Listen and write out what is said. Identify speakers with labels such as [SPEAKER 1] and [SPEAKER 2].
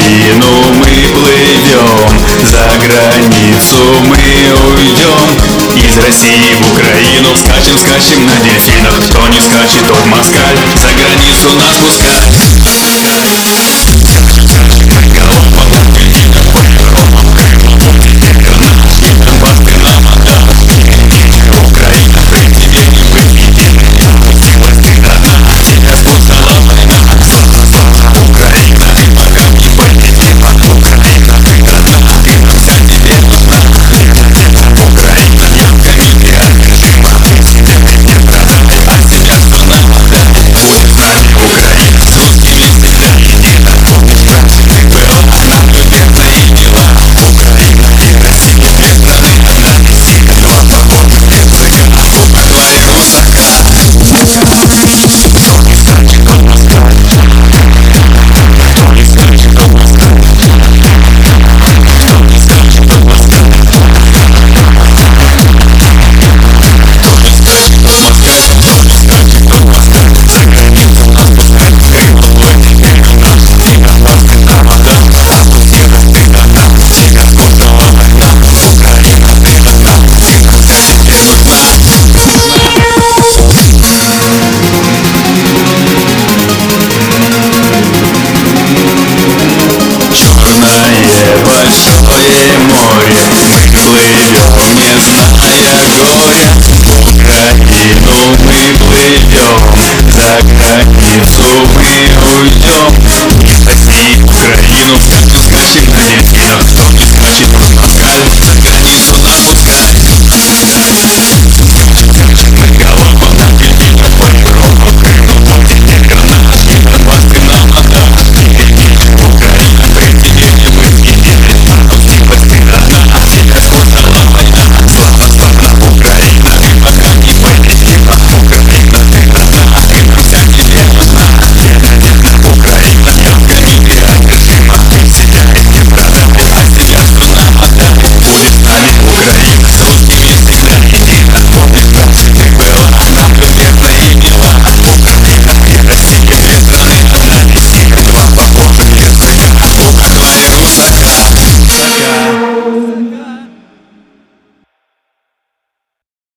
[SPEAKER 1] Украину мы плывем, за границу мы уйдем. Из России в Украину скачем, скачем на дельфинах. Кто не скачет, тот москаль, за границу нас пускай. Большое море, мы плывем, не зная горя. В Украину мы плывем, за границу мы уйдем.